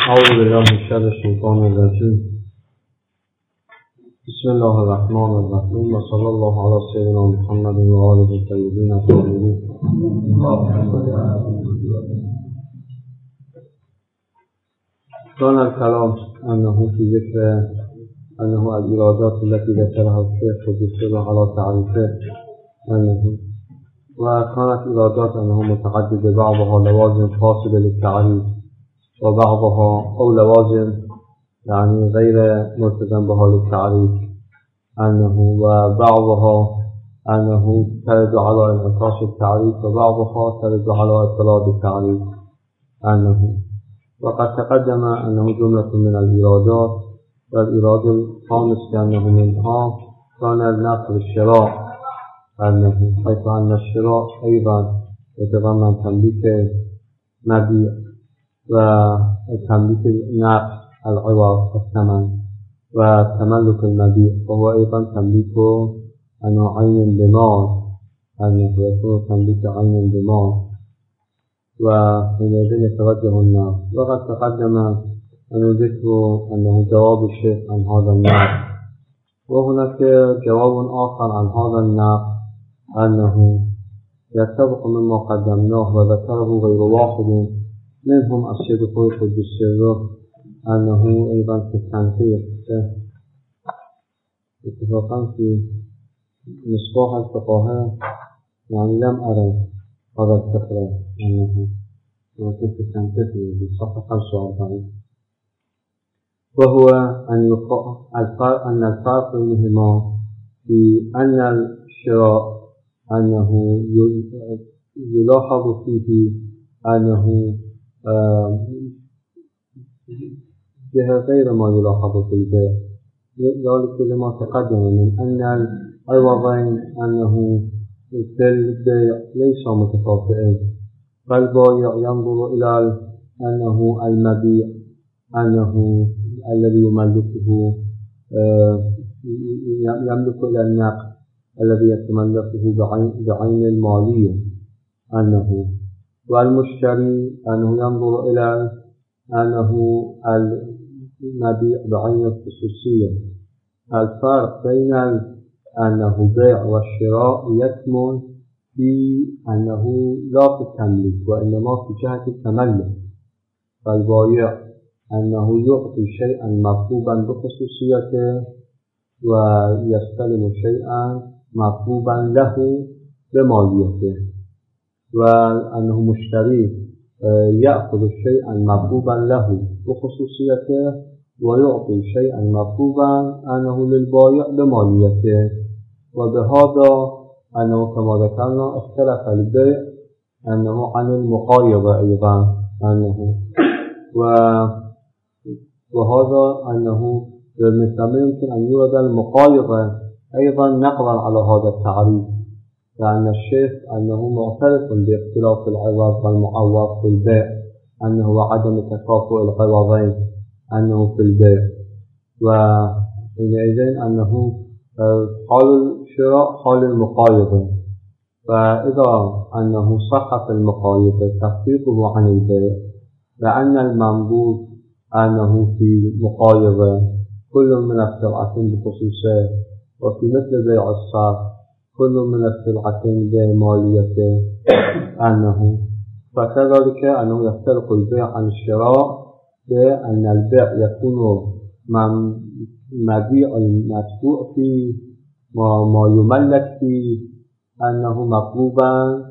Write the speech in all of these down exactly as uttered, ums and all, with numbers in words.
أعوذ بالله من شر الشيطان الرجيم. بسم الله الرحمن الرحيم وصلى الله على سيدنا محمد وآله الطيبين الطاهرين. كان الكلام أنه في ذكر أنه الإرادات التي ذكرها الشيخ وذكرها على تعريفه أنه وكانت إرادات أنه متعددة بعضها لوازم فاصلة للتعريف وبعضها أو لوازم يعني غير ملتزم بها للتعريف أنه وبعضها أنه ترد على انعكاس التعريف وبعضها ترد على اطلاق التعريف أنه وقد تقدم أنه جملة من الإرادات والإرادة الخامس كأنه منها كان النقل الشراء أنه حيث أن الشراء أيضا يتضمن تمليك مبيع وتمليك النقل العوض الثمن وتملك المبيع وهو أيضا تمليك أنه عين بمال أنه يكون تمليك عين بمال وحينئذ يتوجه النار. وقد تقدم أنه ذكر أنه جواب الشيخ عن هذا النار. وهناك جواب آخر عن هذا النار أنه يتبق مما قدمناه وذكره غير واحد منهم السيد القدس السر أنه أيضا في التنقيح اتفاقا في مصباح الفقهاء يعني لم أرى هذا الفقرة أنه ولكن في التنقيح في صفحة خمسة وأربعين وهو أن الفرق أن الفرق بينهما في أن الشراء أنه يلاحظ فيه أنه جهة غير ما يلاحظ في البيع ذلك لما تقدم من أن العوضين أنه في البيع ليس متكافئين فالبائع ينظر إلى أنه المبيع أنه الذي يملكه يملك إلى النقد الذي يتملكه بعين المالية أنه والمشتري أنه ينظر إلى أنه المبيع بعين الخصوصية. الفرق بين أنه بيع والشراء يكمن في أنه لا في التمليك وإنما في جهة التملك. فالبائع أنه يعطي شيئا مطلوبا بخصوصيته ويستلم شيئا مطلوبا له بماليته وأنه مشتري يأخذ شيئا مطلوبا له بخصوصيته ويعطي شيئا مطلوبا أنه للبائع بماليته. وبهذا أنه كما ذكرنا اختلف البيع أنه عن المقايضة أيضا أنه وهذا أنه مثل يمكن أن يورد المقايضة أيضا نقلا على هذا التعريف لأن الشيخ أنه معترف باختلاف العوض والمعوض في البيع أنه وعدم تكافؤ العوضين أنه في البيع وحينئذ أنه حال الشراء حال المقايضة. فإذا أنه صح في المقايضة تخفيفه عن البيع لأن المنظور أنه في مقايضة كل من السلعتين بخصوصه وفي مثل بيع الصرف كل من السلعتين بماليته أنه فكذلك أنه يفترق البيع عن الشراء بأن البيع يكون مبيع المدفوع في ما, ما يملك فيه أنه مطلوبا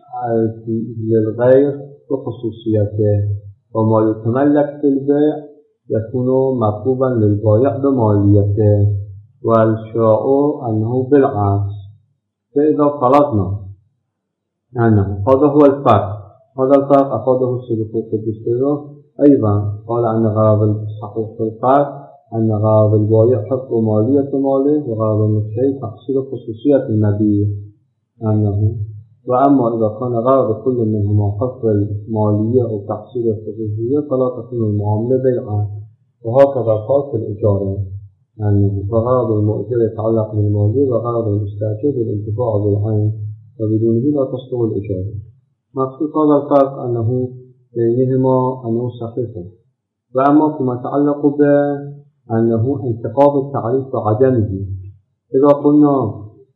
للغير بخصوصيته وما يتملك في البيع يكون مطلوبا للبائع بماليته والشراء أنه بالعكس. فإذا فرضنا أنه هذا هو الفرق هذا الفرق أخذه السلوك القدسي أيضا قال أن غرض الصحيح في الفرق أن غرض البائع حفظ مالية ماله وغرض المشتري تحصيل خصوصية المبيع أنه وأما إذا كان غرض كل منهما حفظ المالية أو تحصيل الخصوصية فلا تكون المعاملة بيعا. وهكذا قال في الإجارة أنه فغرض المؤجر يتعلق بالمالية وغرض المستأجر بالانتفاع بالعين وبدونه لا تصلح الإجارة. مقصود هذا الفرق أنه بينهما أنه صحيح وأما فيما يتعلق بأنه انتقاض التعريف وعدمه، إذا قلنا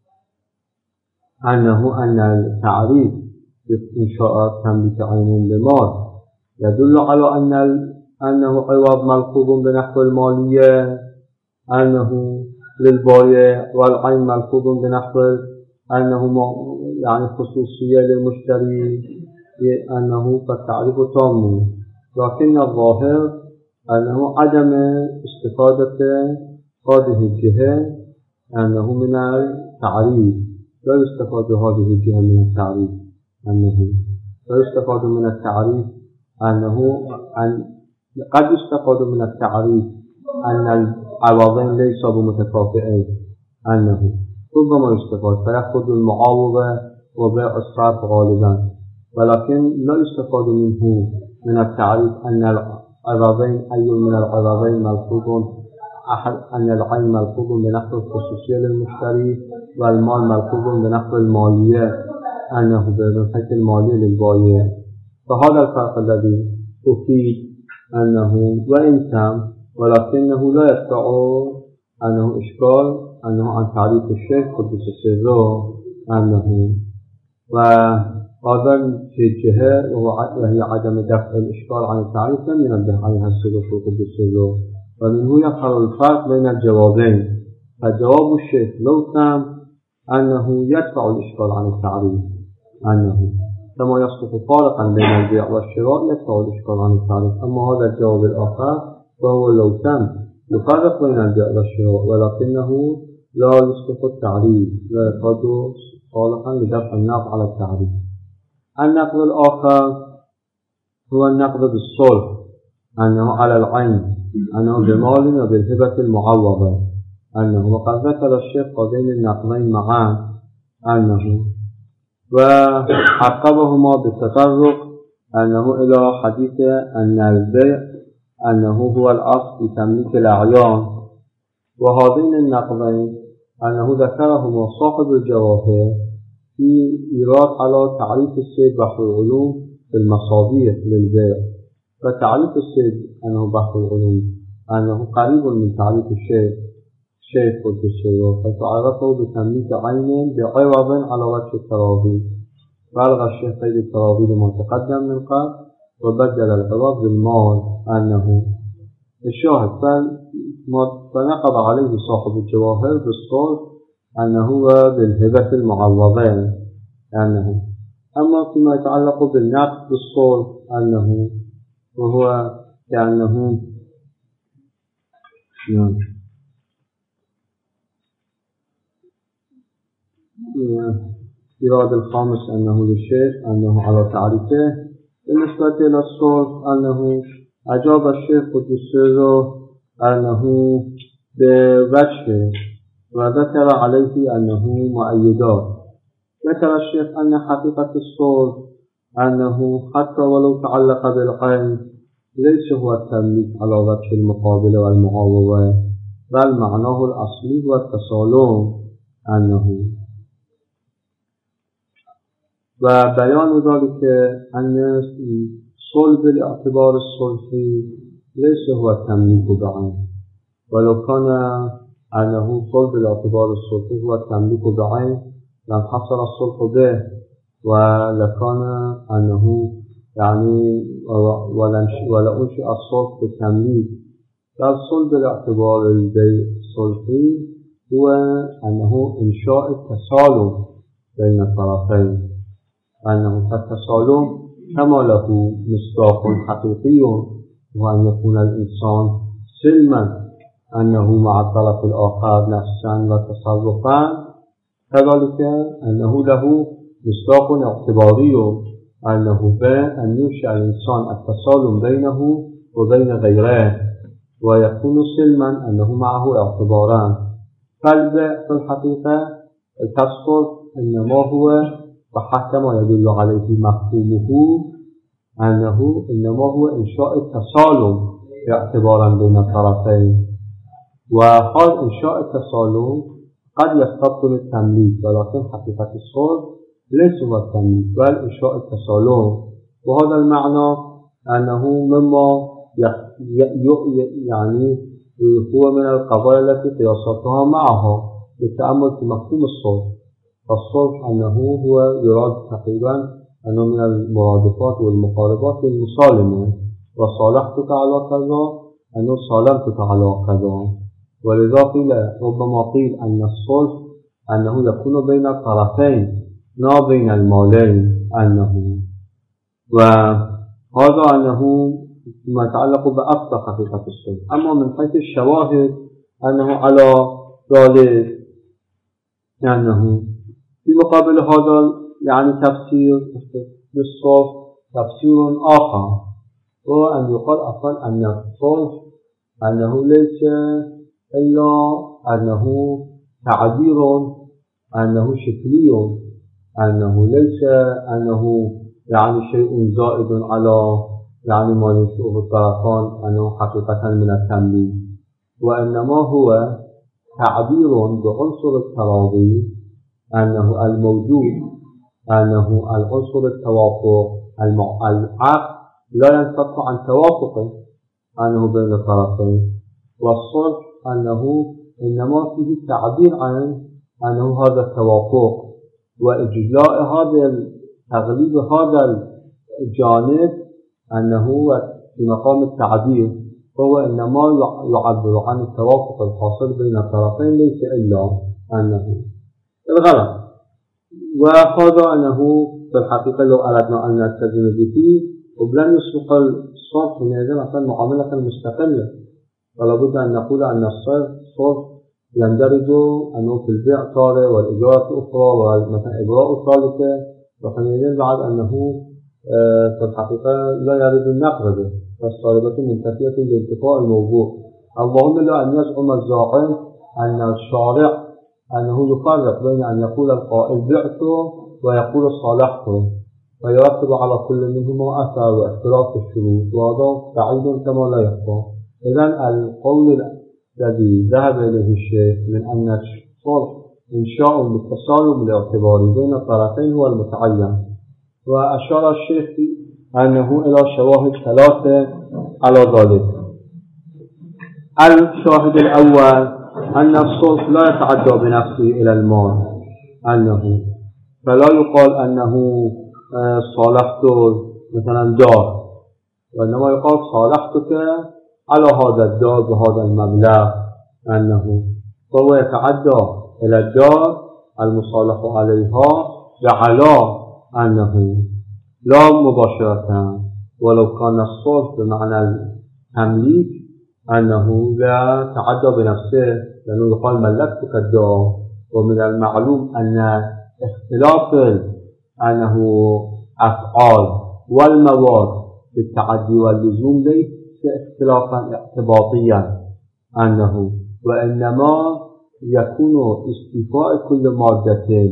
أنه أن التعريف بإنشاء تمليك عين لمال يدل على أن أنه عوض ملحوظ بنحو المالية، أنه للبائع، والعين ملحوظ بنحو أنه يعني خصوصية للمشتري، أنه فالتعريف تام. لكن الظاهر أنه عدم استفادة هذه الجهة أنه من التعريف، لا يستفاد هذه الجهة من التعريف، أنه لا يستفاد من التعريف أنه أن قد يستفاد من التعريف أن العوضين ليسوا بمتكافئين، أنه ربما يستفاد فيأخذ المعاوضة وبيع الصرف غالبا، ولكن لا يستفاد منه من التعريف أن العوضين أي من العوضين ملحوظ، أحد أن العين ملحوظ بنحو الخصوصية للمشتري والمال ملحوظ بنحو المالية، أنه بالنسبة المالية للبائع. فهذا الفرق الذي أفيد أنه وإن تم ولكنه لا يدفع أنه إشكال أنه عن تعريف الشيخ قدس سره، أنه وهذا في الجهة وهي عدم دفع الإشكال عن التعريف لم ينبه عليها السلوك قدس سره، ومنه يظهر الفرق بين الجوابين. فجواب الشيخ لو تم أنه يدفع الإشكال عن التعريف، أنه كما يصبح فارقا بين البيع والشراء يدفع الإشكال عن التعريف. أما هذا الجواب الآخر فهو لو تم يفرق بين البيع والشراء ولكنه لا يصبح التعريف، لا يكاد صالحا لدفع النقد على التعريف. النقد الآخر هو النقد بالصلح، أنه على العين، أنه بمال وبالهبة المعوضة، أنه وقد ذكر الشيخ هذين النقدين معا، أنه وعقبهما بالتطرق أنه إلى حديث أن البيع أنه هو الأصل في تمليك الأعيان. وهذين النقدين أنه ذكرهما صاحب الجواهر في إيراد على تعريف السيد بحر العلوم في المصابيح للبيع. فتعريف السيد أنه بحر العلوم أنه قريب من تعريف الشيخ الشيخ قدس سره، فتعرفه بتمليك عين بعوض على وجه التراضي. بلغ الشيخ قيد التراضي لما تقدم من قبل وبدل العوض بالمال، أنه الشاهد فنقض عليه صاحب الجواهر بالصلح أنه بالهبة المعوضين، أنه أما فيما يتعلق بالنقد بالصلح أنه وهو كأنه إيراد الخامس أنه للشيخ أنه على تعريفه. بالنسبة إلى الصلح أنه أجاب الشيخ قدس سره أنه بوجهه وذكر عليه أنه مؤيدات. ذكر الشيخ أن حقيقة الصلح أنه حتى ولو تعلق بالعين ليس هو التمليك على وجه المقابلة والمعاوضة، بل معناه الأصلي هو التسالم، أنه وبيان ذلك أن صلب الاعتبار الصلحي ليس هو التمليك بعين، ولو كان أنه صلب الاعتبار الصلحي هو التمليك بعين لانحصر الصلح به، ولكان أنه يعني ولا أنشئ الصلح بالتمليك. بل صلب الاعتبار الصلحي هو أنه إنشاء التسالم بين الطرفين، أنه التسالم كما له مصداق حقيقي وأن يكون الإنسان سلما أنه مع الطرف الآخر نفسا وتصرفا، كذلك أنه له مصداق اعتباري أنه بأن ينشأ الإنسان التسالم بينه وبين غيره ويكون سلما أنه معه اعتباران. فالبيع في الحقيقة التصرف إنما هو وحتى ما يدل عليه مفهومه أنه إنما هو إنشاء التسالم اعتبارا بين الطرفين. وهذا إنشاء التسالم قد يستبطن التمليك، ولكن حقيقة الصلح ليس هو التمليك بل إنشاء التسالم. وهذا المعنى أنه مما يعني هو من القضايا التي قياساتها معها بالتأمل في مفهوم الصلح. فالصلح أنه هو يراد تقريبا أنه من المرادفات والمقاربات المسالمة، وصالحتك على كذا أنه صالمتك على كذا. ولذا قيل ربما قيل أن الصلح أنه يكون بين الطرفين لا بين المالين، أنه وهذا أنه ما يتعلق بأصل حقيقة الصلح. أما من حيث الشواهد أنه على ذلك أنه في مقابل هذا يعني تفسير للصلح تفسير آخر، هو أن يقال أصلا أن الصلح أنه ليس إلا أنه تعبير، أنه شكلي، أنه ليس أنه يعني شيء زائد على يعني ما ينشئه الطرفان أنه حقيقة من التمليك، وإنما هو تعبير بعنصر التراضي أنه الموجود، أنه العنصر التوافق. العقد لا ينفك عن توافقه أنه بين الطرفين، والصلح أنه إنما فيه تعبير عن أنه هذا التوافق وإجلاء هذا تغليب هذا الجانب أنه في مقام التعبير، هو إنما يعبر عن التوافق الحاصل بين الطرفين ليس إلا أنه الغرض. وهذا أنه في الحقيقة لو أردنا أن نلتزم به وبلن يصبح الصلح حينئذ أصلا معاملة مستقلة، ولا بد أن نقول أن الصلح يندرج أنه في البيع طارئ والإجارة أخرى ومثلا إجراء ثالثة، وحينئذ بعد أنه في الحقيقة لا يرد النقد به، فالصاربة منتفية بانتفاء الموضوع. اللهم لا أن يزعم الزاعم أن الشارع أنه يفرق بين أن يقول القائل بعته ويقول صالحته، ويرتب على كل منهما أثر واختلاف الشروط، وهذا بعيد كما لا يخفى. إذن القول الذي ذهب إليه الشيخ من أن الصلح إنشاء بالتسالم الاعتباري بين الطرفين هو المتعين، وأشار الشيخ أنه إلى شواهد ثلاثة على ذلك. الشاهد الأول أن الصلح لا يتعدى بنفسه إلى المال، أنه فلا يقال أنه صالحت مثلا دار، وإنما يقال صالحتك على هذا الدار بهذا المبلغ، أنه فهو يتعدى إلى الدار المصالح عليها لعلى أنه لا مباشرة، ولو كان الصلح بمعنى التمليك أنه لا تعدى بنفسه، لأنه يقال ملكتك الدار. ومن المعلوم أن اختلاف أنه أفعال والمواد في التعدي واللزوم ليس اختلافا اعتباطيا، أنه وإنما يكون استيفاء كل مادة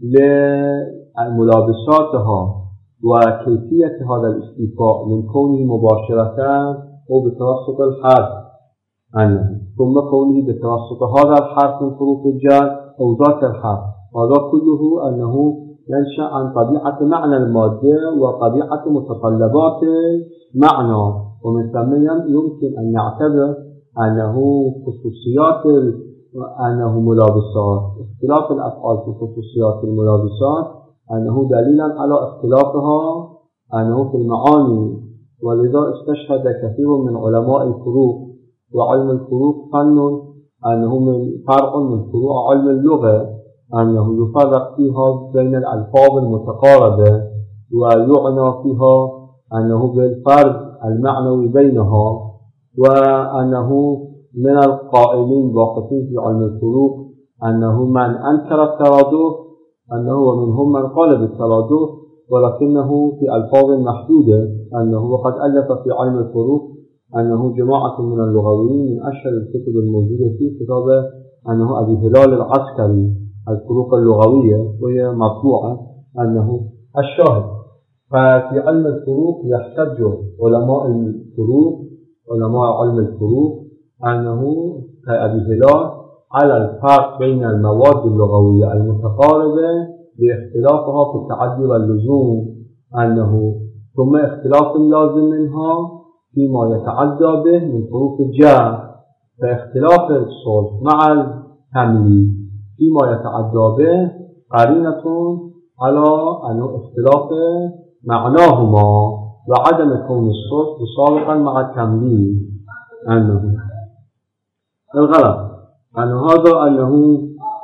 لملابساتها وكيفية هذا الاستيفاء من كونه مباشرة أو بتوسط الحرف، أنه ثم كونه بتوسط هذا الحرف من حروف الجر أو ذاك الحرف، هذا كله أنه ينشأ عن طبيعة معنى المادة وطبيعة متطلبات معنى، ومن ثم يمكن أن نعتبر أنه خصوصيات أنه ملابسات، اختلاف الأفعال في خصوصيات الملابسات أنه دليلا على اختلافها أنه في المعاني. ولذا استشهد كثير من علماء الفروق، وعلم الفروق فن أنه من فرع من فروع علم اللغة، أنه يفرق فيها بين الألفاظ المتقاربة ويعنى فيها أنه بالفرق المعنوي بينها، وأنه من القائلين باقين في علم الفروق أنه من أنكر الترادف أنه ومنهم من قال بالترادف ولكنه في ألفاظ محدودة، أنه وقد ألف في علم الفروق أنه جماعة من اللغويين من أشهر الكتب الموجودة فيه كتاب أنه أبي هلال العسكري الفروق اللغوية، وهي مطبوعة أنه الشاهد. ففي علم الفروق يحتج علماء الفروق علماء علم الفروق أنه كأبي هلال على الفرق بين المواد اللغوية المتقاربة باختلافها في التعدي واللزوم، أنه ثم اختلاف لازم منها فيما يتعدى به من حروف الجر، فاختلاف الصلح مع التمليك فيما يتعدى به قرينة على أنه اختلاف معناهما وعدم كون الصلح مسابقا مع التمليك. أنه الغلط أن هذا أنه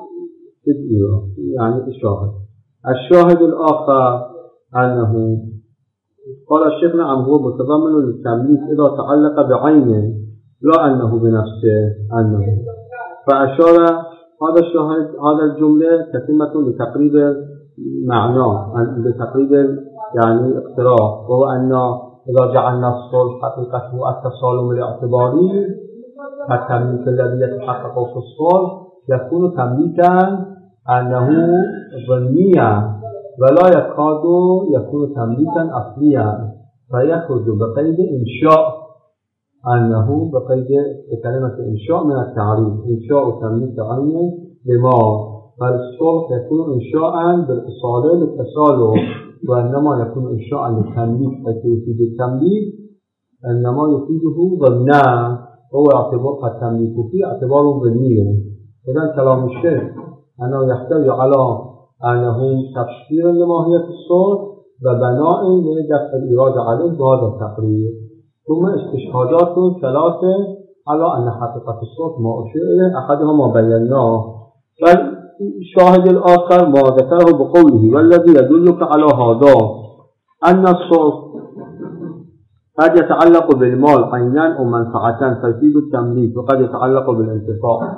يعني الشاهد. الشاهد الآخر أنه قال الشيخ نعم هو متضمن للتمليك إذا تعلق بعينه لا أنه بنفسه. أنه فأشار هذا الشاهد هذا الجملة تتمة لتقريب معنى لتقريب يعني اقتراح، وهو أن إذا جعلنا الصلح حقيقته التسالم الاعتباري التمليك الذي يتحقق في الصلح يكون تمليكا أنه ظنيا ولا يكاد يكون تمليكا أصليا، فيخرج بقيد إنشاء أنه بقيد كلمة إنشاء من التعريف إنشاء تمليك عين لما، فالصلح يكون إنشاء بالإصالة للتسالم، وإنما يكون إنشاء للتمليك حيث يفيد التمليك إنما يفيده ظنا، هو اعتبار التمليك فيه اعتبار ظني. إذن كلام الشيخ أنه يحتوي على أنه تفسير لماهية الصلح وبناء لدفع الإرادة عليه بهذا التقرير، ثم استشهادات ثلاثة على أن حقيقة الصلح ما أشير إليه أحدها ما بيناه. فالشاهد الآخر ما ذكره بقوله والذي يدلك على هذا أن الصلح قد يتعلق بالمال عينا أو منفعة فيفيد التمليك، وقد يتعلق بالانتفاع.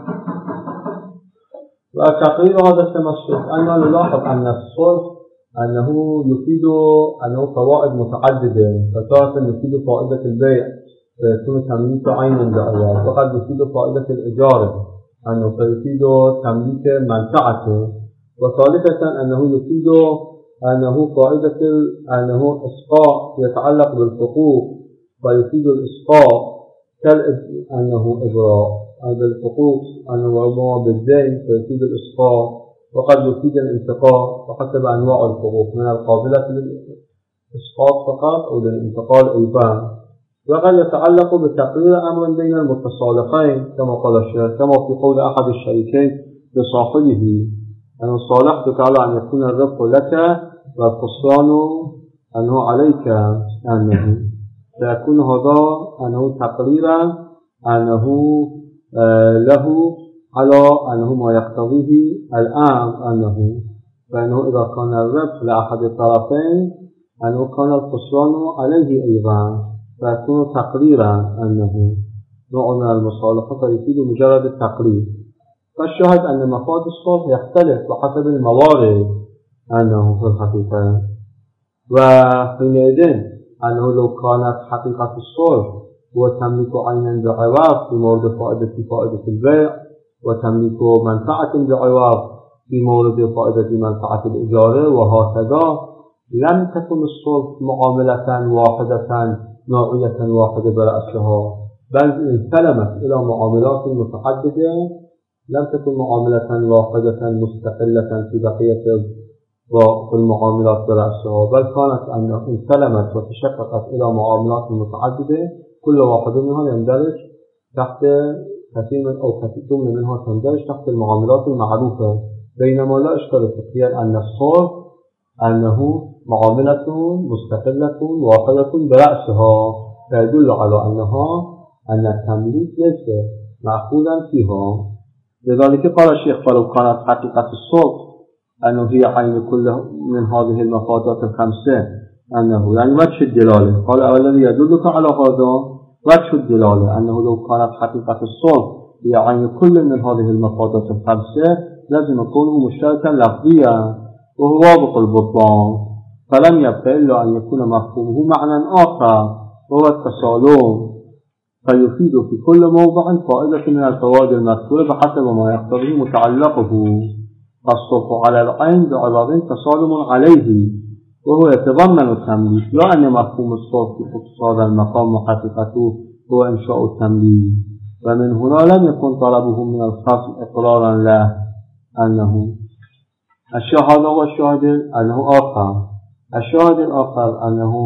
وتقرير هذا التمسك أننا نلاحظ أن الصلح أنه يفيد أنه فوائد متعددة، فتارة يفيد فائدة البيع فيكون تمليك عين بعوض، وقد يفيد فائدة الإجارة أنه فيفيد تمليك منفعته، وثالثة أنه يفيد أنه فائدة أنه إسقاط يتعلق بالحقوق فيفيد الإسقاط كأنه إبراء هذا الحقوق أنه وما بالدين فيفيد الإسقاط، وقد يفيد الانتقال وحسب أنواع الحقوق من القابلة للإسقاط فقط أو للانتقال أيضا، وقد يتعلق بتقرير أمر بين المتصالحين كما قال الشيخ، كما في قول أحد الشريكين لصاحبه أنه صالحتك على أن يكون الربح لك والخسران أنه عليك، أنه سيكون هذا أنه تقريرا أنه آه له على أنه ما يقتضيه الآن، أنه فإنه إذا كان الربح لأحد الطرفين أنه كان الخسران عليه أيضا، فيكون تقريرا أنه نوع من المصالحة فيفيد مجرد التقرير. فالشاهد أن مفاد الصلح يختلف بحسب الموارد أنه في الحقيقة، وحينئذ أنه لو كانت حقيقة الصلح هو تمليك عينا بعوض في مورد فائدة فائدة البيع، وتمليك منفعة بعوض في مورد فائدة منفعة الإجارة وهكذا، لم تكن الصلح معاملة واحدة نوعية واحدة برأسها، بل انسلمت إلى معاملات متعددة لم تكن معاملة واحدة مستقلة في بقية المعاملات برأسها، بل كانت أن انسلمت وتشققت إلى معاملات متعددة كل واحد منها يندرج تحت كثير من أو كثير منها تندرج تحت المعاملات المعروفة، بينما لا إشكال فقهيا أن الصلح أنه معاملة مستقلة واحدة برأسها، فيدل على أنها أن التمليك ليس مأخوذا فيها. لذلك قال الشيخ فلو كانت حقيقة الصلح أنه هي عين كل من هذه المفادات الخمسة أنه يعني وجه الدلالة، قال والذي يدلك على هذا وجه الدلالة أنه لو كانت حقيقة الصلح هي عين كل من هذه المفادات الخمسة لازم يكون مشتركا لفظيا وهو واضح البطلان، فلم يبق إلا أن يكون مفهومه معنى آخر وهو التسالم، فيفيد في كل موضع فائدة من الفوائد المذكورة بحسب ما يقتضيه متعلقه. الصلح على العين بعوض تسالم عليه وهو يتضمن التمليك، لا أن مفهوم الصلح في خصوص هذا المقام وحقيقته هو إنشاء التمليك، ومن هنا لم يكن طلبه من الخصم إقرارا له أنه الشاهد هو الشاهد أنه آخر. الشاهد الآخر أنه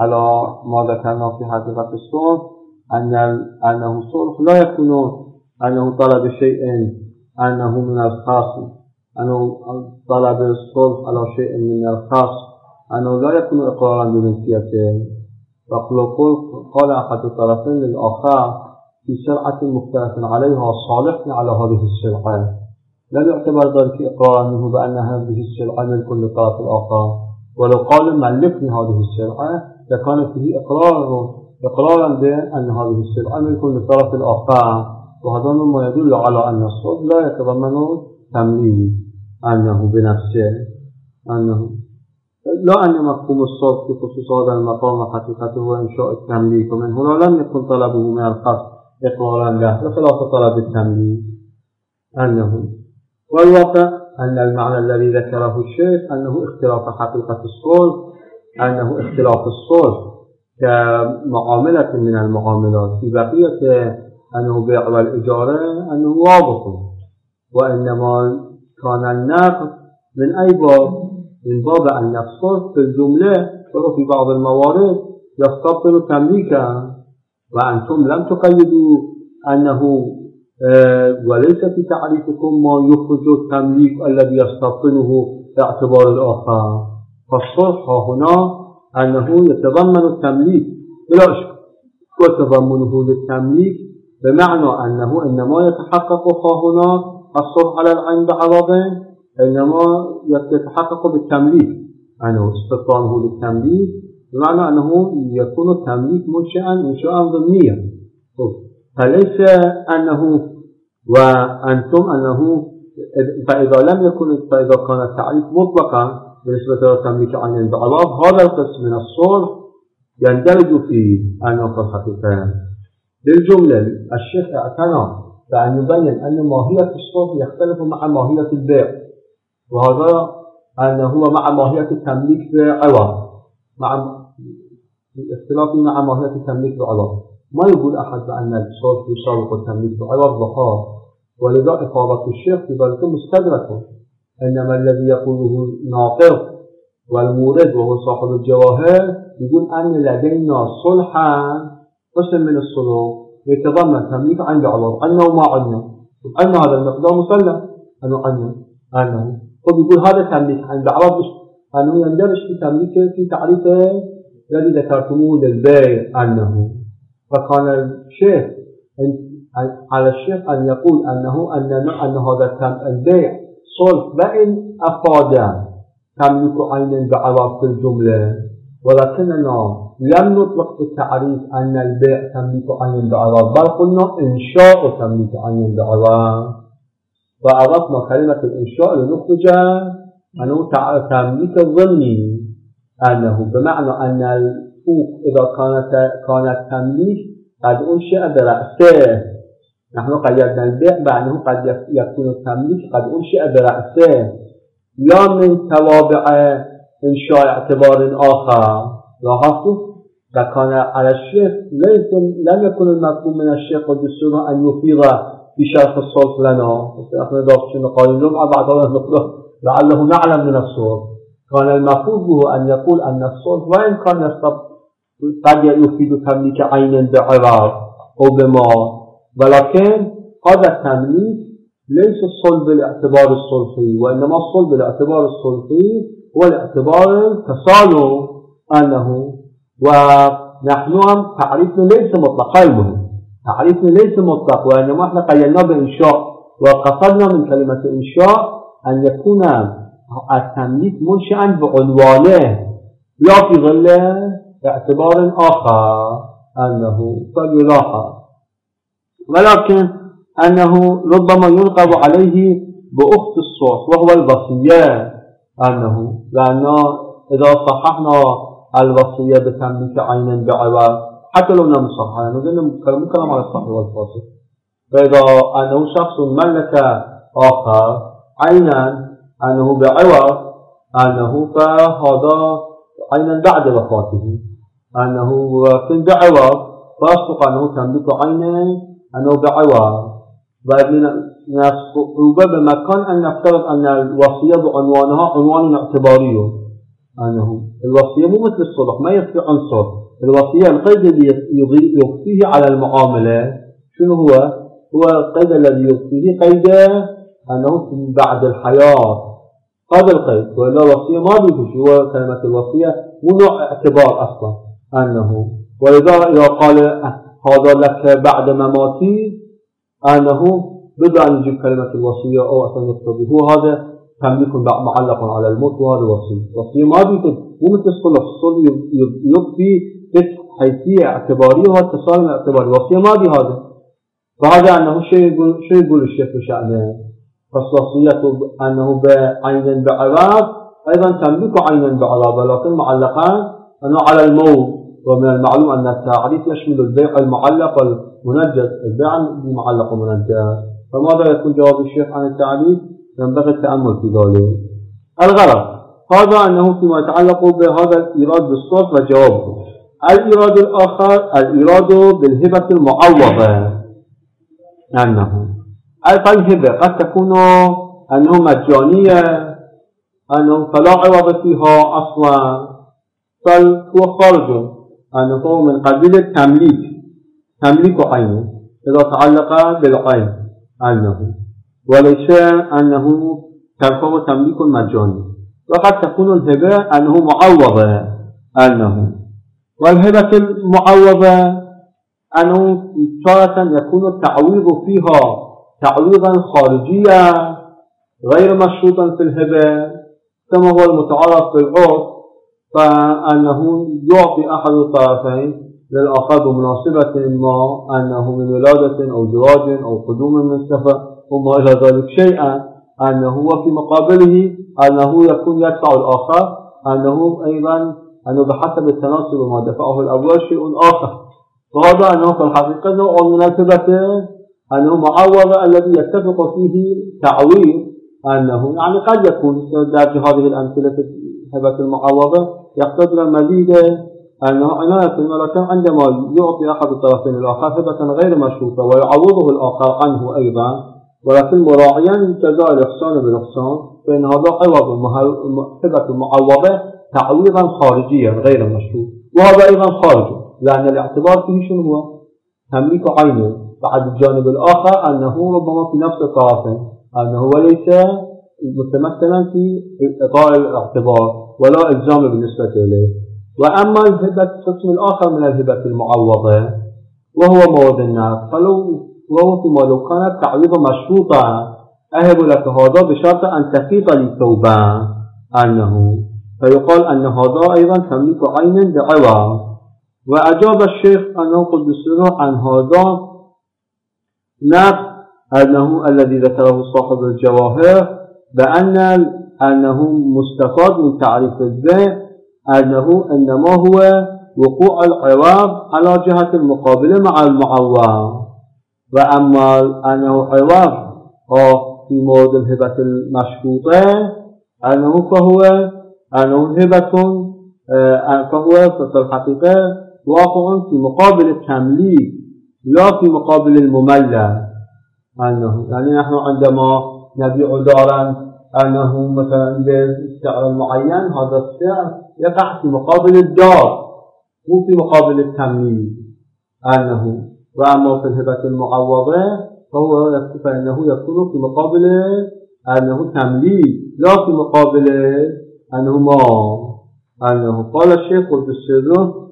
على ما ذكرنا في حقيقة الصلح أن أنه صلح لا يكون أنه طلب شيء أنه من الخاص، أنه طلب الصلح على شيء من الخاص، أنه لا يكون إقرارا بملكيته. فقل قال أحد الطرفين للآخر في سلعة مختلف عليها صالحني على هذه السلعة، لم يعتبر ذلك إقرارا منه بأن هذه السلعة ملك للطرف الآخر، ولو قال ملكني هذه السلعة لكان فيه إقرار إقرارا بأن هذه السلعة ملك للطرف الآخر، وهذا مما يدل على أن الصلح لا يتضمن تمليك أنه بنفسه، أنه لا أن مفهوم الصلح في خصوص هذا المقام وحقيقته هو إنشاء التمليك، ومن هنا لم يكن طلبه من الخاص إقرارا له بخلاف طلب التمليك. أنه والواقع أن المعنى الذي ذكره الشيخ أنه اختلاف حقيقة الصلح، أنه اختلاف الصلح كمعاملة من المعاملات في بقية أنه بيع والإجارة أنه واضح، وإنما كان النقد من أي باب؟ من باب أن الصلح في الجملة وفي بعض الموارد يستبطل تمليكا، وأنتم لم تقيدوا أنه آه وليس في تعريفكم ما يخرج التمليك الذي يستبطله باعتبار الآخر. فالصلح هنا أنه يتضمن التمليك بلا شك، وتضمنه للتمليك بمعنى أنه إنما يتحقق هنا الصلح على العين بعوض، إنما يتحقق بالتمليك، أنه استبطانه للتمليك بمعنى أنه يكون التمليك منشأ إنشاء ضمنيا، فليس أنه وأنتم أنه فإذا لم يكن فإذا كان التعريف مطلقا بالنسبة للتمليك عين بعوض، هذا القسم من الصلح يندرج فيه أنه في الحقيقة. بالجملة الشيخ اعتنى بأن يبين أن ماهية الصلح يختلف مع ماهية البيع، وهذا أنه هو مع ماهية التمليك بعوض، مع الاختلاف مع ماهية التمليك بعوض. ما يقول أحد بأن الصلح يساوق التمليك بعوض ظهار، ولذا إفاضة الشيخ في ذلك مستدركه، إنما الذي يقوله ناقض والمورد وهو صاحب الجواهر يقول أن لدينا صلحا قسم من الصلح يتضمن تمليك عند عوض، أنه ما عندنا، أن هذا المقدار مسلم أنه عندنا أنه فبيقول هذا تمليك عند عوض أنه يندرج في تمليك في تعريفه الذي ذكرتموه للبيع. أنه فكان الشيخ على الشيخ أن يقول أنه أن أن هذا البيع صلح بين أفراد تملك عين بعوض في الجملة، ولكننا لم نطلق في التعريف أن البيع تملك عين بعوض، بل قلنا إنشاء تملك عين بعوض، وأضفنا كلمة الإنشاء لنخرج أنه تمليك الضمني، أنه بمعنى أن الفوق إذا كانت كانت تمليك قد أنشأ برأسه، نحن قيدنا البيع بأنه قد يكون التمليك قد أنشأ برأسه لا من توابع إنشاء اعتبار آخر. لاحظتوا؟ فكان على الشيخ ليس لم يكن المطلوب من الشيخ قدسه أن يفيض في شرح الصلح لنا، نحن داشتين قال لهم بعد الله نقول لعله نعلم من الصلح. كان المفروض به أن يقول أن الصلح وإن كان قد يفيد تمليك عين بعوض أو بما، ولكن هذا التمليك ليس الصلح بالاعتبار الصلحي، وإنما الصلح بالاعتبار الصلحي هو الاعتبار التصالح. أنه ونحن تعريفنا ليس مطلق، المهم تعريفنا ليس مطلق، وإنما احنا قيدنا بإنشاء، وقصدنا من كلمة إنشاء أن يكون التمليك منشأ بعنوانه لا في ظل اعتبار آخر. أنه فليلاحظ، ولكن أنه ربما ينقض عليه بأخت الصلح وهو الوصية. أنه لأن إذا صححنا الوصية بتمليك عين بعوض حتى لو لم نصححها نقول كلام على الصحيح والفاسد، فإذا أنه شخص ملك آخر عينا أنه بعوض أنه فهذا عينا بعد وفاته، أنه في بعوض فأصدق أنه تملك عينا أنه بعوض، وبمكان أن نفترض أن الوصية بعنوانها عنوان اعتباري، أنه الوصية مو مثل الصلح، ما يكفي عنصر. الوصية القيد اللي يضيفيه على المعاملة شنو هو؟ هو القيد الذي يضيفيه قيد أنه بعد الحياة هذا القيد، ولا الوصية ما بيفيش. هو كلمة الوصية مو نوع اعتبار أصلا أنه، ولذا إذا قال هذا لك بعد مماتي أنه بدأ أن يجيب كلمة الوصية أو أصلا يقتضي هو هذا تمليك معلق على الموت، وهذا وصية. وصية ما بيفيد، مو مثل الصلح. الصلح يضفي حيثية اعتبارية والتسالم اعتباري. وصية ما بي هذا. فهذا أنه شيء يقول شيء يقول الشيخ بشأنه فالوصية أنه بعين بعوض أيضا تملك عينا بعوض، ولكن معلقان أنه على الموت. ومن المعلوم أن التعريف يشمل البيع المعلق والمنجز، البيع المعلق والمنجز. فماذا يكون جواب الشيخ عن التعريف؟ ينبغي التأمل في ذلك. الغرض هذا أنه فيما يتعلق بهذا الإيراد بالصرف وجوابه. الإيراد الآخر الإيراد بالهبة المعوضة، أنه الهبة قد تكون أنه مجانية، أنه فلا عوض فيها أصلا، فهو خارج أنه من قبيل التمليك، تمليك عينه إذا تعلق بالعين أنه، وليس أنه تكون تمليك مجاني. وقد تكون الهبة أنه معوضة أنه، والهبة المعوضة أنه تارة يكون التعويض فيها تعويضا خارجيا غير مشروطا في الهبة كما هو المتعارف بالعرف، فأنه يعطي أحد الطرفين للآخر بمناسبة ما، أنه من ولادة أو زواج أو قدوم من السفر وما إلى ذلك شيئا، أنه هو في مقابله أنه يكون يدفع الآخر أنه أيضا أنه بحسب التناسب ما دفعه الأول شيء آخر. وهذا أنه في الحقيقة نوع من الهبة أنه معوض الذي يتفق فيه تعويض، أنه يعني قد يكون درج هذه الأمثلة في الهبة المعوضة يقتضي المزيد أنه عناية، ولكن عندما يعطي أحد الطرفين الآخر هبة غير مشروطة ويعوضه الآخر عنه أيضا، ولكن مراعيا جزاء الإحسان بالإحسان، فإن هذا عوض هبة المعوضة تعويضا خارجيا غير مشروط، وهذا أيضا خارج، لأن الاعتبار فيه شنو هو؟ تمليك عينه. بعد الجانب الآخر أنه ربما في نفس الطرفين أنه وليس متمثلا في إلغاء الاعتبار ولا إلزام بالنسبة إليه. وأما الهبة القسم الآخر من الهبة المعوضة وهو مواد النفس، فلو وهو فيما لو كانت تعويضا مشروطا أهب لك هذا بشرط أن تفيض لي ثوبا أنه، فيقال أن هذا أيضا تمليك عين بعوض. وأجاب الشيخ أنه قدس سره عن هذا نفس أنه الذي ذكره صاحب الجواهر بأن أنه مستفاد من تعريف البيع أنه إنما هو وقوع العوض على جهة المقابلة مع المعوض. وأما أنه عوض في مورد الهبة المشروطة أنه فهو أنه هبة فهو في الحقيقة واقع في مقابل التمليك لا في مقابل المملك. أنه يعني نحن عندما نبيع دارا أنه مثلا بسعر معين، هذا السعر يقع في مقابل الدار مو في مقابل التمليك أنه. وأما في الهبة المعوضة فهو فإنه يكون في مقابل أنه تمليك لا في مقابل أنه ما أنه. قال الشيخ قدس سره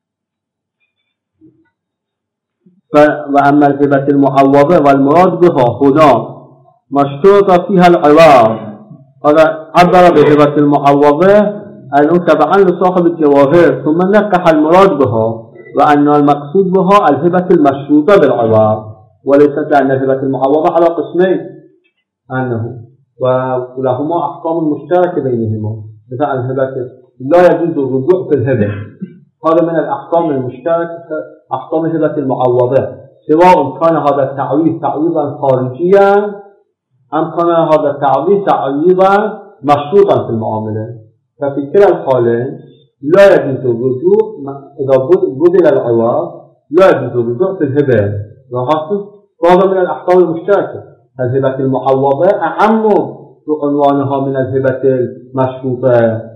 وأما الهبة المعوضة والمراد بها هنا مشترط فيها العوض. هذا عبر بهبة المعوضة أنه تبعا لصاحب الجواهر ثم نقح المراد بها، وأن المقصود بها الهبة المشروطة بالعوض، وليست لأن الهبة المعوضة على قسمين أنه ولهما أحكام مشتركة بينهما. مثل الهبة لا يجوز الرجوع في الهبة، هذا من الأحكام المشتركة أحكام الهبة المعوضة، سواء كان هذا التعويض تعويضا خارجيا أم كان هذا التعويض تعويضا مشروطا في المعاملة. ففي كلا الحالين لا يجوز الرجوع إذا بدل العوض، لا يجوز الرجوع في الهبة. وهذا من الأحكام المشتركة. الهبة المعوضة أعم بعنوانها من الهبة المشروطة،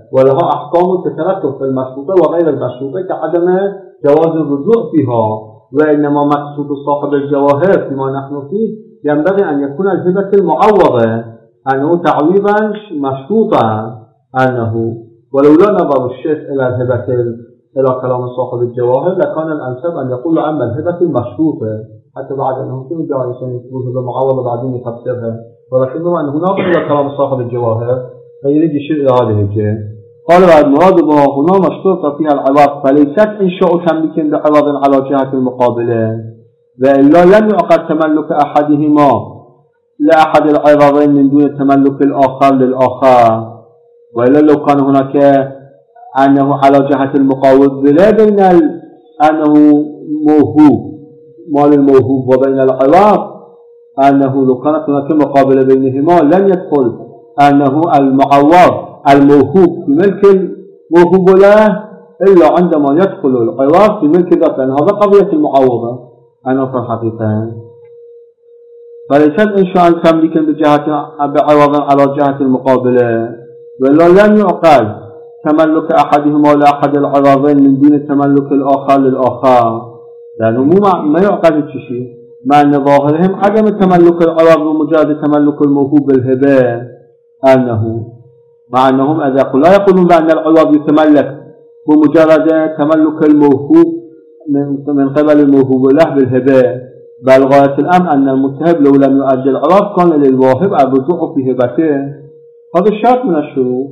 ولها أحكام تترتب في المشروطة وغير المشروطة كعدم جواز الرجوع فيها، وإنما مقصود صاحب الجواهر فيما نحن فيه ينبغي أن يكون الهبة المعوضة أنه تعويضا مشروطا أنه، ولولا نظر الشيخ إلى الهبة إلى كلام صاحب الجواهر لكان الأنسب أن يقول أما الهبة المشروطة، حتى بعد أنه شنو جاء الإنسان يقول هبة معوضة بعدين يفسرها، ولكن بما أنه نظر إلى كلام صاحب الجواهر فيريد يشير إلى هذه الجهة. قال والمراد بها هنا مشروطة فيها العوض فليست إنشاء تملك بعوض على جهة المقابلة، وإلا لم يعقد تملك أحدهما لأحد العوضين من دون تملك الآخر للآخر، وإلا لو كان هناك أنه على جهة المقابلة بين أنه موهوب مال الموهوب وبين العوض، أنه لو كانت هناك مقابلة بينهما لن يدخل أنه المعوض الموهوب في ملك الموهوب له إلا عندما يدخل العوض في ملك ذاته، لأن هذا قضية المعوضة أنا في الحقيقة. فليست إنشاء تمليك بجهة بعوض على جهة المقابلة، ولا لم يعقد تملك أحدهما لأحد العوضين من دون تملك الآخر للآخر، لأنه مو ما يعقد شيء مع أن ظاهرهم عدم تملك العوض ومجرد تملك الموهوب بالهبة، أنه مع أنهم إذا لا يقولون بأن العوض يتملك بمجرد تملك الموهوب من قبل الموهوب له بالهبة، بل غاية الأمر أن المتهب لو لم يؤدي العوض كان للواهب الرجوع في هبته، هذا الشرط من الشروط.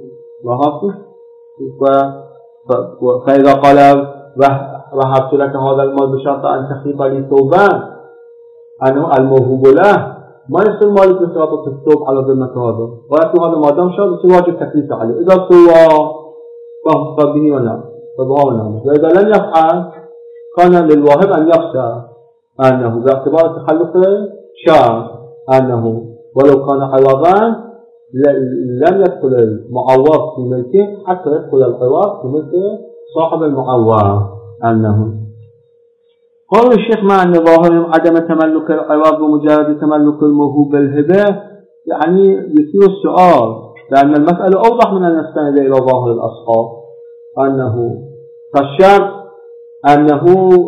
فإذا قال وهبت لك هذا المال بشرط أن تخيط لي ثوبا، أنه الموهوب له ما يصير مالك بشرط الثوب على ذمة هذا، ولكن هذا ما دام شرط واجب تكليف عليه، إذا سوى فبه ونعم فبه ونعم، وإذا لم يفعل كان للواهب أن يخشى أنه باعتبار تخلف شرط أنه ولو كان عوضا لم يدخل المعوض في ملكه حتى يدخل العوض في ملك صاحب المعوض. أنه قال الشيخ مع أن ظاهرهم عدم تملك العوض بمجرد تملك الموهوب بالهبة، يعني يثير السؤال، لأن المسألة أوضح من أن نستند إلى ظاهر الأصحاب، أنه فالشرط أنه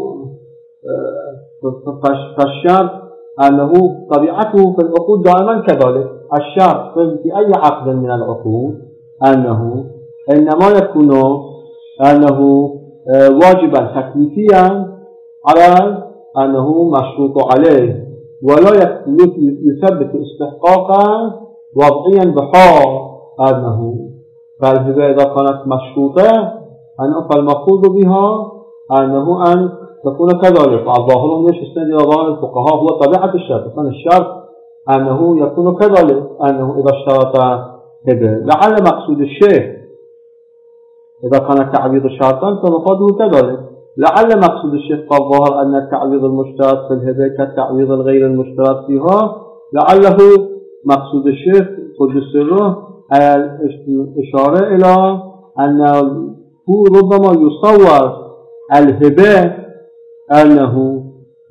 فالشرط أنه طبيعته في العقود دائما كذلك، الشرط في أي عقد من العقود أنه إنما يكون أنه واجبا تكليفيا على أنه مشروط عليه، ولا يثبت استحقاقا وضعيا بحال أنه فالهبة إذا كانت مشروطة أن فالمفروض بها أنه أن تكون كذلك. الظاهر ليش يستند إلى ظاهر الفقهاء هو طبيعة الشرط، فان الشرط أنه يكون كذلك، أنه إذا اشترط هبة لعل مقصود الشيخ إذا كان التعويض شرطا فمفاده كذلك، لعل مقصود الشيخ الظاهر أن التعويض المشترط في الهبة كالتعويض الغير المشترط فيها، لعله مقصود الشيخ قدس سره الإشارة إلى أنه ربما يصور الهبة أنه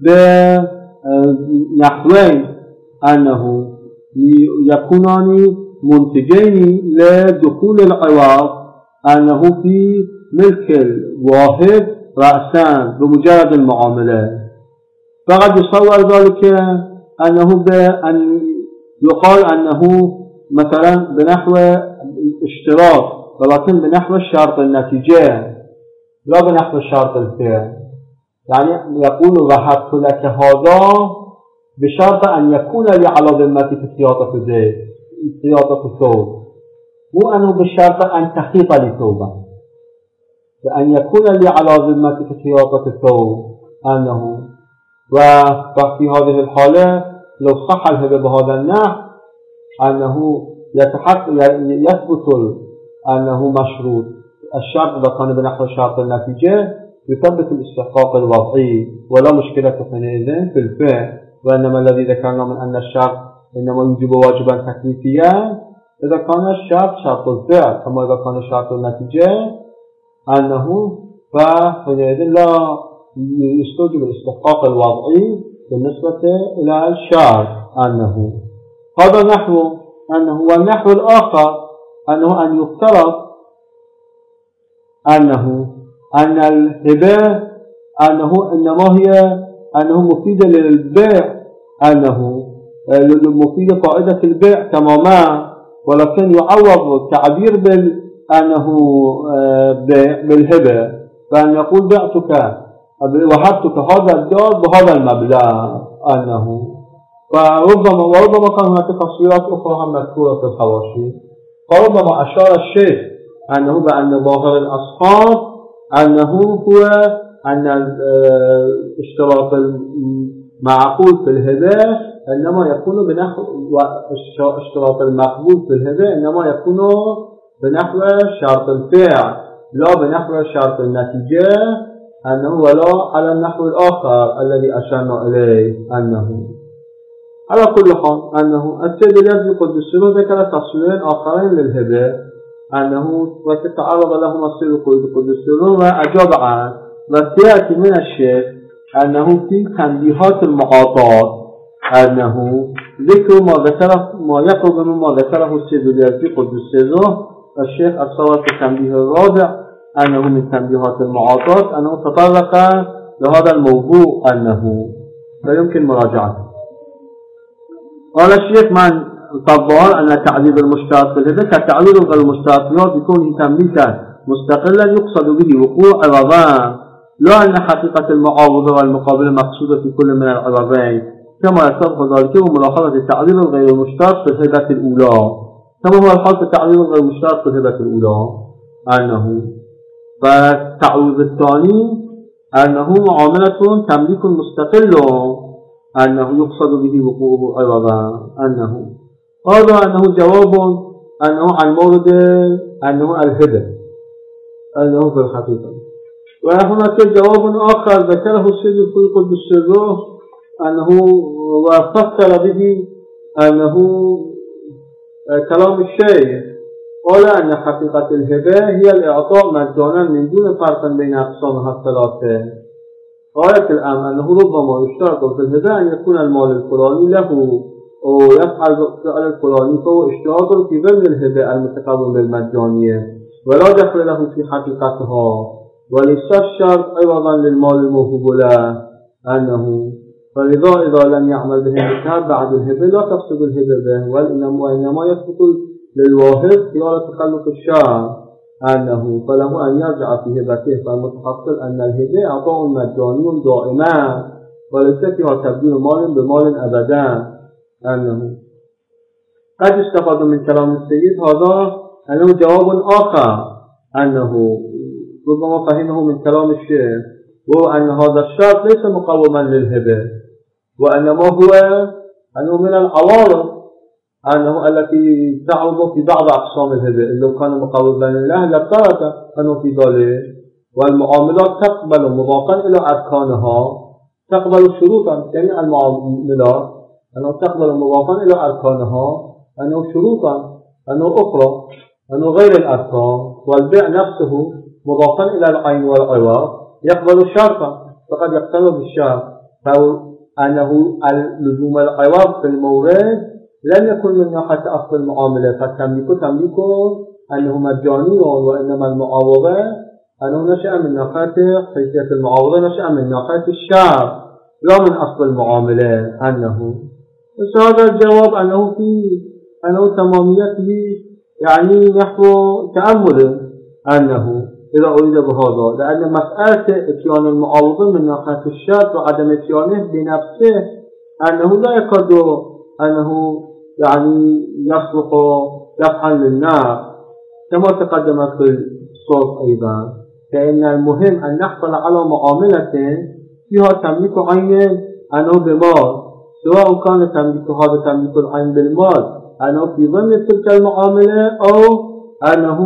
بنحوين أنه يكونان منتجين لدخول العوض، أنه في ملك الواهب رأسا بمجرد المعاملة، فقد يصور ذلك أنه بأن يقال أنه مثلا بنحو اشتراط، ولكن بنحو شرط النتيجة لا بنحو شرط الفعل، يعني يقول وهبت لك هذا بشرط أن يكون لي على ذمتك سياطة زيت سياطة ثوب، مو أنه بشرط أن تخيط لي ثوبا، بأن يكون لي على ذمتك سياطة الثوب أنه. وفي هذه الحالة لو صح الهبة بهذا النحو أنه يتحقق يثبت أنه مشروط الشرط إذا كان بنحو شرط النتيجة يثبت الاستحقاق الوضعي ولا مشكلة حينئذ في الفعل، وإنما الذي ذكرنا من أن الشرط إنما يوجب واجبا تكليفيا إذا كان الشرط شرط الفعل، كما إذا كان شرط النتيجة أنه فحينئذ لا يستوجب الاستحقاق الوضعي بالنسبة إلى الشرط أنه. هذا نحو أنه، والنحو الآخر أنه أن يفترض أنه أن الهبة أنه إنما هي أنه مفيدة للبيع، أنه مفيدة قاعدة البيع تماما، ولكن يعوض التعبير بال أنه بيع بالهبة، فأن يقول بعتك وهبتك هذا الدار بهذا المبلغ. أنه فربما وربما كان هناك تفصيلات أخرى مذكورة في الحواشي، فربما أشار الشيخ أنه بأن ظاهر الأصحاب أنه هو أن اشتراط المعقول في الهبة إنما يكون بنحو اشتراط المقبول في الهبة إنما يكون بنحو شرط الفعل لا بنحو شرط النتيجة، أنه ولا على النحو الآخر الذي أشرنا إليه. أنه على كل حال أنه السيد اليزدي قدسه ذكر تفصيلين آخرين للهبة، أنه وتتعرض لهما السيد قدسه وأجاب عنه، وسيأتي من الشيخ أنه في تنبيهات المعاطاة أنه ذكر ما ذكره ما يقرب مما ذكره السيد اليزدي قدسه. الشيخ الصواب في التنبيه الرابع أنه من تنبيهات المعاطاة أنه تطرق لهذا الموضوع أنه لا يمكن مراجعته. قال الشيخ من طبعا أن تعذيب المشترك في الهبة كتعذيب غير المشترك بكونه تمليكا مستقلا يقصد به وقوع عوضان، لا أن حقيقة المعاوضة والمقابلة مقصودة في كل من العوضين، كما يتضح ذلك بملاحظة تعذيب غير المشترك في الهبة الأولى، كما هو الحال في تعذيب غير المشترك في الهبة الأولى. أنه فالتعويض الثاني أنه معاملة تمليك مستقل أنه يقصد به وقوعه عوضا. أنه هذا أنه جواب أنه عن مورد أنه الهبة أنه في الحقيقة. وهناك جواب آخر ذكره السيد القدس أنه وفصل به أنه كلام الشيخ قال أن حقيقة الهبة هي الإعطاء مجانا من دون فرق بين أقسامها الثلاثة. غاية الأمر أنه ربما يشترط في الهبة أن يكون المال الفلاني له ويفعل الفعل الفلاني، فهو اشتراط في ضمن الهبة المتقابل بالمجانية ولا دخل له في حقيقتها، وليس الشرط عوضا للمال الموهوب له. أنه فلذا إذا لم يعمل به الكتاب بعد الهبة لا تفسد الهبة به، وإنما يثبت للواهب خلال تخلف الشرع. أنه فله أن يرجع في هبته، فالمتحصل أن الهبة عطاء مجاني دائما وليس فيها تبديل مال بمال أبدا. أنه قد استفاد من كلام السيد هذا أنه جواب آخر أنه ربما فهمه من كلام الشيخ، وهو أن هذا الشرط ليس مقوما للهبة، وإنما هو أنه من العوارض أنه التي تعرض في بعض أقسام الهبة. لو كان مقوما لله لابترك أنه في ذلك. والمعاملات تقبل مضافا إلى أركانها، تقبل شروطا، يعني المعاملات أنه تقبل مضافا إلى أركانها أنه شروطا أنه أخرى أنه غير الأركان، والبيع نفسه مضافا إلى العين والعوض يقبل شرطا فقد يقتضي بالشرط، فأنه لزوم العوض في المورد لم يكن من ناحية أصل المعاملة، فالتمليك تمليك أنه مجاني، وإنما المعاوضة أنه نشأ من ناحية حيثية المعاوضة نشأ من ناحية الشرط لا من أصل المعاملة. أنه بس هذا الجواب أنه في أنه تماميته يعني نحو تأمل أنه إذا أريد بهذا، لأن مسألة اتيان المعاوضة من ناحية الشرط وعدم اتيانه بنفسه أنه لا يكاد أنه يعني يصلح دفعا للنار كما تقدم في الصوت أيضا، فإن المهم أن نحصل على معاملة فيها تمليك عين أنه بمال، سواء كان تمليك هذا تمليك العين بالمال أنه في ضمن تلك المعاملة أو أنه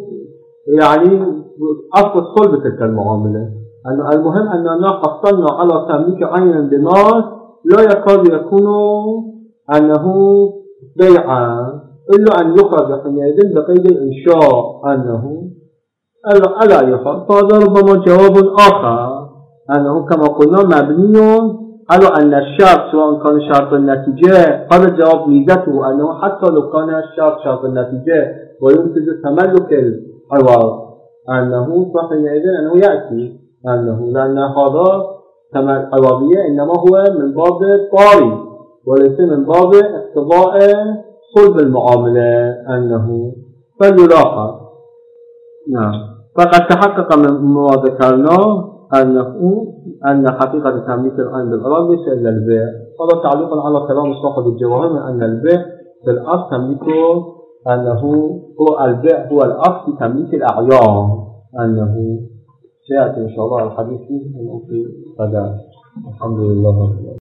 يعني أصل صلب تلك المعاملة. أنه المهم أننا حصلنا على تمليك عين بمال لا يكاد يكون أنه بيعا إلا أن يخرج حينئذ بقيد الإنشاء. أنه ألا يحصل، فهذا ربما جواب آخر أنه كما قلنا مبني على أن الشرط سواء كان شرط النتيجة، هذا الجواب ميزته أنه حتى لو كان الشرط شرط النتيجة وينتج تملك العوض أنه فحينئذ أنه يأتي أنه لأن هذا كما العوضية إنما هو من باب الطاري وليس من باب اقتضاء صلب المعاملة أنه فليلاحظ. نعم. فقد تحقق من ما ذكرناه أنه أن حقيقة تمليك العين بالإرادة ليس إلا البيع. هذا تعليق على كلام صاحب الجواهر من أن البيع بالأصل تمليكه أنه هو البيع هو الأصل في تمليك الأعيان أنه سيأتي إن شاء الله الحديث فيه في غدا. الحمد لله.